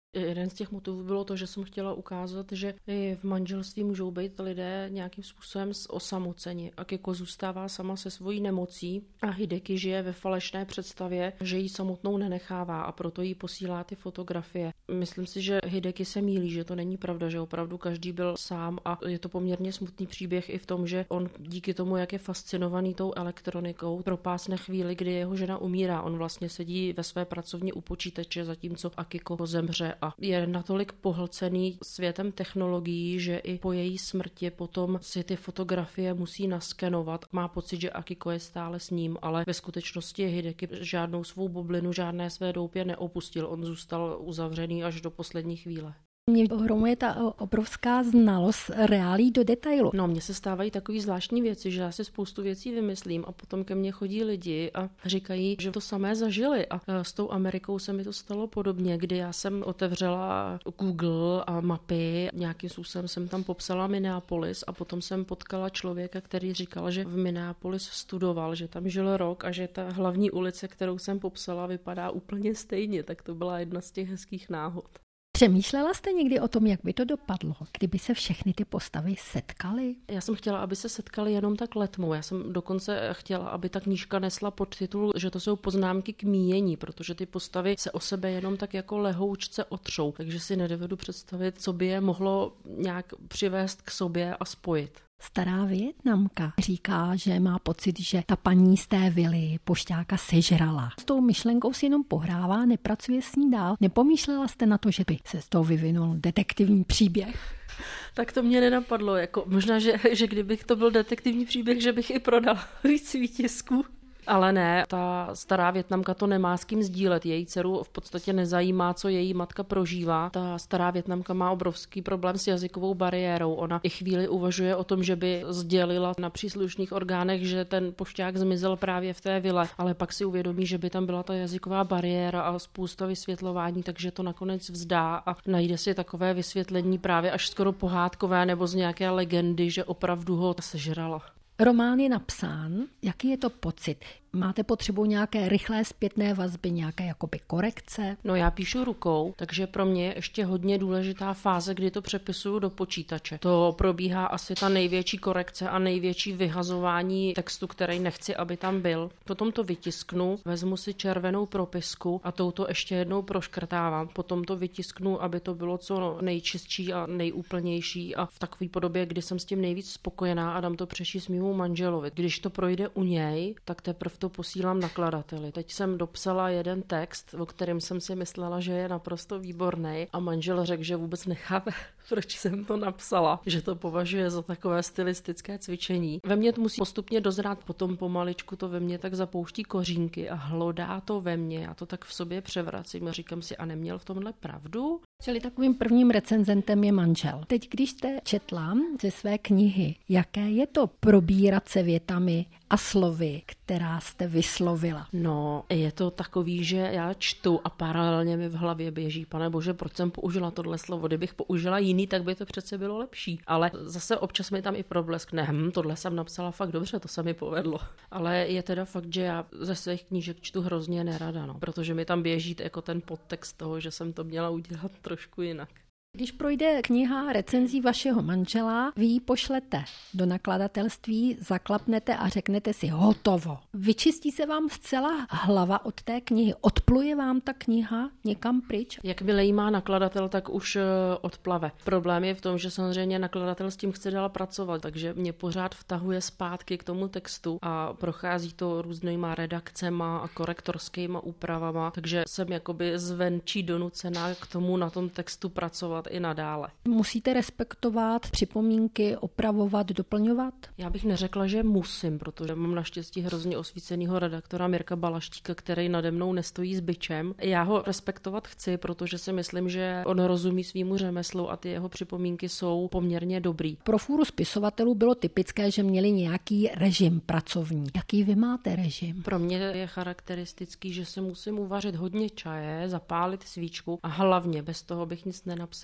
Jeden z těch motivů bylo to, že jsem chtěla ukázat, že i v manželství můžou být lidé nějakým způsobem osamoceni. Akiko zůstává sama se svojí nemocí a Hideki žije ve falešné představě, že ji samotnou nenechává a proto jí posílá ty fotografie. Myslím si, že Hideki se mýlí, že to není pravda, že opravdu každý byl sám a je to poměrně smutný příběh i v tom, že on díky tomu, jak je fascinovaný tou elektronikou, propásne chvíli, kdy jeho žena umírá. On vlastně sedí ve své pracovně u počítače, zatímco Akiko zemře a je natolik pohlcený světem technologií, že i po její smrti potom si ty fotografie musí naskenovat. Má pocit, že Akiko je stále s ním, ale ve skutečnosti Hideki žádnou svou bublinu, žádné své doupě neopustil. On zůstal uzavřený až do poslední chvíle. Mě ohromuje ta obrovská znalost reálí do detailu. No, mně se stávají takový zvláštní věci, že já si spoustu věcí vymyslím a potom ke mně chodí lidi a říkají, že to samé zažili. A s tou Amerikou se mi to stalo podobně, kdy já jsem otevřela Google a mapy, nějakým způsobem jsem tam popsala Minneapolis a potom jsem potkala člověka, který říkal, že v Minneapolis studoval, že tam žil rok a že ta hlavní ulice, kterou jsem popsala, vypadá úplně stejně. Tak to byla jedna z těch hezkých náhod. Přemýšlela jste někdy o tom, jak by to dopadlo, kdyby se všechny ty postavy setkaly? Já jsem chtěla, aby se setkali jenom tak letmou. Já jsem dokonce chtěla, aby ta knížka nesla podtitul, že to jsou poznámky k míjení, protože ty postavy se o sebe jenom tak jako lehoučce otřou. Takže si nedovedu představit, co by je mohlo nějak přivést k sobě a spojit. Stará Vietnamka říká, že má pocit, že ta paní z té vily pošťáka sežrala. S tou myšlenkou si jenom pohrává, nepracuje s ní dál. Nepomýšlela jste na to, že by se z toho vyvinul detektivní příběh? Tak to mě nenapadlo. Jako, možná, že, že kdybych to byl detektivní příběh, že bych i prodala víc výtisků. Ale ne, ta stará Vietnamka to nemá s kým sdílet. Její dceru v podstatě nezajímá, co její matka prožívá. Ta stará Vietnamka má obrovský problém s jazykovou bariérou. Ona i chvíli uvažuje o tom, že by sdělila na příslušných orgánech, že ten pošťák zmizel právě v té vile, ale pak si uvědomí, že by tam byla ta jazyková bariéra a spousta vysvětlování, takže to nakonec vzdá a najde si takové vysvětlení právě až skoro pohádkové nebo z nějaké legendy, že opravdu ho sežrala. Román je napsán. Jaký je to pocit? Máte potřebu nějaké rychlé zpětné vazby, nějaké jakoby korekce? No já píšu rukou, takže pro mě je ještě hodně důležitá fáze, kdy to přepisuju do počítače. To probíhá asi ta největší korekce a největší vyhazování textu, který nechci, aby tam byl. Potom to vytisknu, vezmu si červenou propisku a touto ještě jednou proškrtávám. Potom to vytisknu, aby to bylo co nejčistší a nejúplnější a v takové podobě, kdy jsem s tím nejvíc spokojená a dám to přečíst mému manželovi. Když to projde u něj, tak teprve to posílám nakladateli. Teď jsem dopsala jeden text, o kterém jsem si myslela, že je naprosto výborný a manžel řekl, že vůbec nechápe, proč jsem to napsala, že to považuje za takové stylistické cvičení. Ve mně to musí postupně dozrát, potom pomaličku to ve mně tak zapouští kořínky a hlodá to ve mně. Já to tak v sobě převracím a říkám si, a neměl v tomhle pravdu? Čili takovým prvním recenzentem je manžel. Teď, když jste četla ze své knihy, jaké je to probírat se větami a slovy, která jste vyslovila? No, je to takový, že já čtu a paralelně mi v hlavě běží, pane bože, proč jsem použila tohle slovo? Kdybych použila jiný, tak by to přece bylo lepší. Ale zase občas mi tam i probleskne, hm, tohle jsem napsala fakt dobře, to se mi povedlo. Ale je teda fakt, že já ze svých knížek čtu hrozně nerada, no, protože mi tam běží jako ten podtext toho, že jsem to měla udělat trošku jinak. Když projde kniha recenzí vašeho manžela, vy ji pošlete do nakladatelství, zaklapnete a řeknete si hotovo. Vyčistí se vám zcela hlava od té knihy. Odpluje vám ta kniha někam pryč? Jakmile jí má nakladatel, tak už odplave. Problém je v tom, že samozřejmě nakladatel s tím chce dál pracovat, takže mě pořád vtahuje zpátky k tomu textu a prochází to různýma redakcema a korektorskýma úpravama, takže jsem jakoby zvenčí donucená k tomu na tom textu pracovat i nadále. Musíte respektovat připomínky, opravovat, doplňovat? Já bych neřekla, že musím, protože mám naštěstí hrozně osvícenýho redaktora Mirka Balaštíka, který nade mnou nestojí s bičem. Já ho respektovat chci, protože si myslím, že on rozumí svýmu řemeslu a ty jeho připomínky jsou poměrně dobrý. Pro fůru spisovatelů bylo typické, že měli nějaký režim pracovní. Jaký vy máte režim? Pro mě je charakteristický, že si musím uvařit hodně čaje, zapálit svíčku a hlavně bez toho bych nic nenapsala.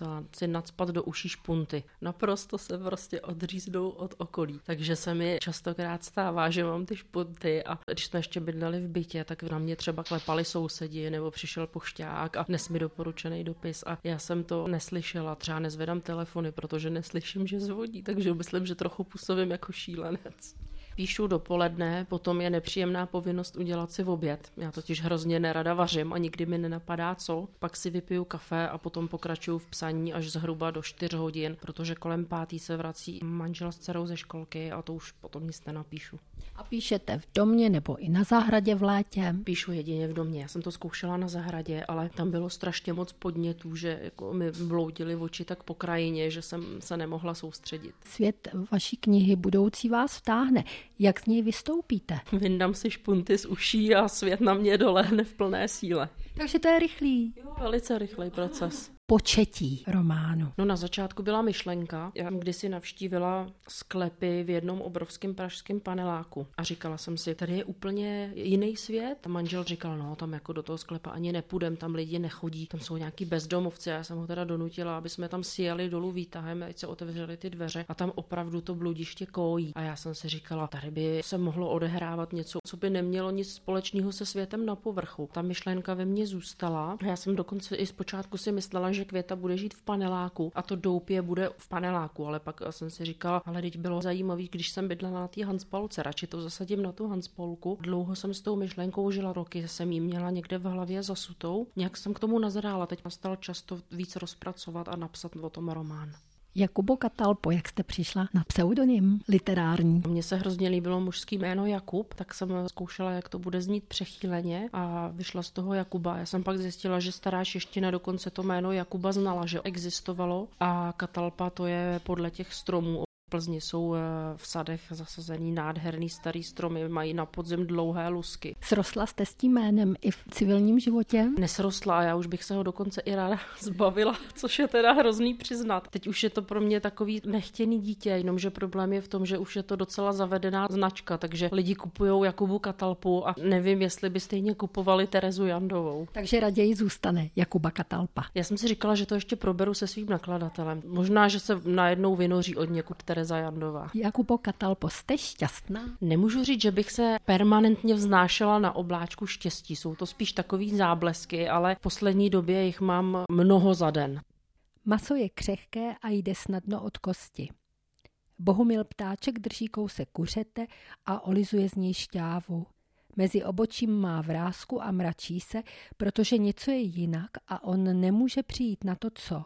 musela si nacpat do uší špunty. Naprosto se prostě odříznou od okolí. Takže se mi častokrát stává, že mám ty špunty a když jsme ještě bydleli v bytě, tak na mě třeba klepali sousedi nebo přišel pošťák a dnes mi doporučený dopis a já jsem to neslyšela. Třeba nezvedám telefony, protože neslyším, že zvoní, takže myslím, že trochu působím jako šílenec. Píšu dopoledne, potom je nepříjemná povinnost udělat si oběd. Já totiž hrozně nerada vařím a nikdy mi nenapadá co. Pak si vypiju kafe a potom pokračuju v psaní až zhruba do čtyř hodin, protože kolem pátý se vrací manžel s dcerou ze školky a to už potom nic nenapíšu. A píšete v domě nebo i na zahradě v létě? Píšu jedině v domě. Já jsem to zkoušela na zahradě, ale tam bylo strašně moc podnětů, že jako mi bloudily oči tak po krajině, že jsem se nemohla soustředit. Svět vaší knihy budoucí vás vtáhne. Jak z něj vystoupíte? Vyndám si špunty z uší a svět na mě dolehne v plné síle. Takže to je rychlý. Jo, velice rychlej proces. Početí románu. No na začátku byla myšlenka. Já kdysi navštívila sklepy v jednom obrovském pražském paneláku a říkala jsem si, tady je úplně jiný svět. A manžel říkal, no tam jako do toho sklepa ani nepůjdem, tam lidi nechodí, tam jsou nějaký bezdomovci. A já jsem ho teda donutila, aby jsme tam sjeli dolů výtahem, ať se otevřely ty dveře a tam opravdu to bludiště kojí. A já jsem si říkala, tady by se mohlo odehrávat něco, co by nemělo nic společného se světem na povrchu. Ta myšlenka ve mně zůstala. A já jsem dokonce i zpočátku si myslela, že Květa bude žít v paneláku a to doupě bude v paneláku, ale pak jsem si říkala, ale teď bylo zajímavý, když jsem bydlela na té Hanspalce, radši to zasadím na tu Hanspalku. Dlouho jsem s tou myšlenkou žila, roky jsem jí měla někde v hlavě zasutou. Nějak jsem k tomu nazrála, teď nastal čas to víc rozpracovat a napsat o tom román. Jakubo Katalpo, jak jste přišla na pseudonym literární? Mně se hrozně líbilo mužský jméno Jakub, tak jsem zkoušela, jak to bude znít přechýleně a vyšla z toho Jakuba. Já jsem pak zjistila, že stará čeština dokonce to jméno Jakuba znala, že existovalo a Katalpa to je podle těch stromů. V Plzni jsou v sadech zasazený nádherný starý stromy, mají na podzim dlouhé lusky. Srostla jste s tím jménem i v civilním životě? Nesrostla a já už bych se ho dokonce i ráda zbavila, což je teda hrozný přiznat. Teď už je to pro mě takový nechtěný dítě, jenomže problém je v tom, že už je to docela zavedená značka, takže lidi kupujou Jakubu Katalpu a nevím, jestli by stejně kupovali Terezu Jandovou. Takže raději zůstane Jakuba Katalpa. Já jsem si říkala, že to ještě proberu se svým nakladatelem. Možná, že se najednou vynoří od někud Tereza Jandová. Jakubo Katalpo, jste šťastná? Nemůžu říct, že bych se permanentně vznášela na obláčku štěstí. Jsou to spíš takový záblesky, ale v poslední době jich mám mnoho za den. Maso je křehké a jde snadno od kosti. Bohumil Ptáček drží kousek kuřete a olizuje z něj šťávu. Mezi obočím má vrásku a mračí se, protože něco je jinak a on nemůže přijít na to, co.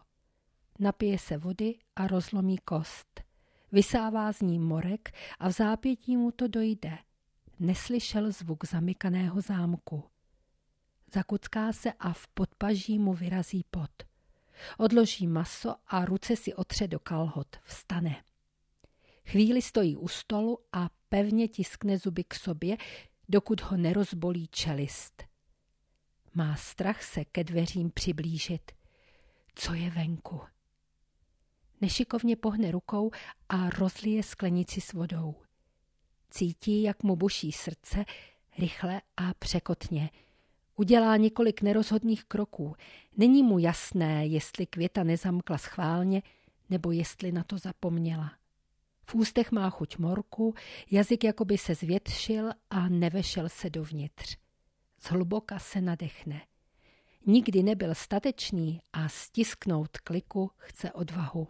Napije se vody a rozlomí kost. Vysává z ní morek a v zápětí mu to dojde. Neslyšel zvuk zamykaného zámku. Zakucká se a v podpaží mu vyrazí pot. Odloží maso a ruce si otře do kalhot. Vstane. Chvíli stojí u stolu a pevně tiskne zuby k sobě, dokud ho nerozbolí čelist. Má strach se ke dveřím přiblížit. Co je venku? Nešikovně pohne rukou a rozlije sklenici s vodou. Cítí, jak mu buší srdce, rychle a překotně. Udělá několik nerozhodných kroků. Není mu jasné, jestli Květa nezamkla schválně, nebo jestli na to zapomněla. V ústech má chuť morku, jazyk jakoby se zvětšil a nevešel se dovnitř. Zhluboka se nadechne. Nikdy nebyl statečný a stisknout kliku chce odvahu.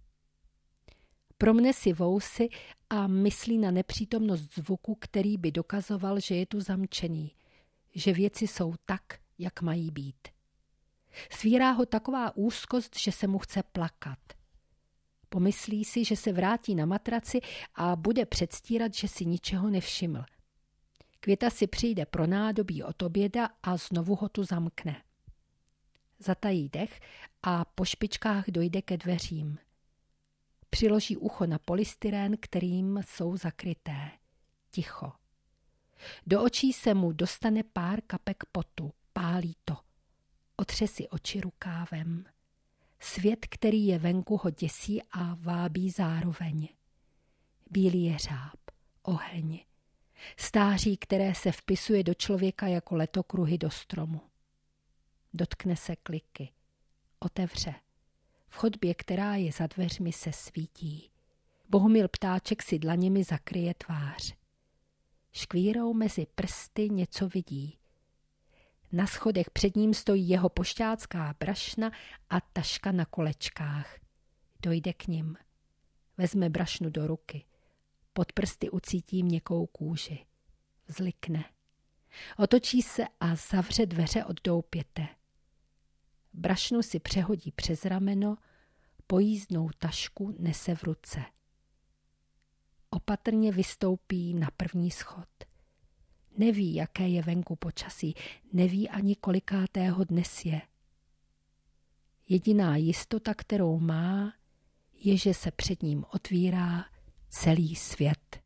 Promne si vousy a myslí na nepřítomnost zvuku, který by dokazoval, že je tu zamčený, že věci jsou tak, jak mají být. Svírá ho taková úzkost, že se mu chce plakat. Pomyslí si, že se vrátí na matraci a bude předstírat, že si ničeho nevšiml. Květa si přijde pro nádobí od oběda a znovu ho tu zamkne. Zatají dech a po špičkách dojde ke dveřím. Přiloží ucho na polystyrén, kterým jsou zakryté. Ticho. Do očí se mu dostane pár kapek potu. Pálí to. Otře si oči rukávem. Svět, který je venku, ho děsí a vábí zároveň. Bílý jeřáb, oheň. Stáří, které se vpisuje do člověka jako letokruhy do stromu. Dotkne se kliky. Otevře. V chodbě, která je za dveřmi, se svítí. Bohumil Ptáček si dlaněmi zakryje tvář. Škvírou mezi prsty něco vidí. Na schodech před ním stojí jeho pošťácká brašna a taška na kolečkách. Dojde k nim. Vezme brašnu do ruky. Pod prsty ucítí měkkou kůži. Vzlikne. Otočí se a zavře dveře od doupěte. Brašnu si přehodí přes rameno, pojízdnou tašku nese v ruce. Opatrně vystoupí na první schod. Neví, jaké je venku počasí, neví ani kolikátého dnes je. Jediná jistota, kterou má, je, že se před ním otvírá celý svět.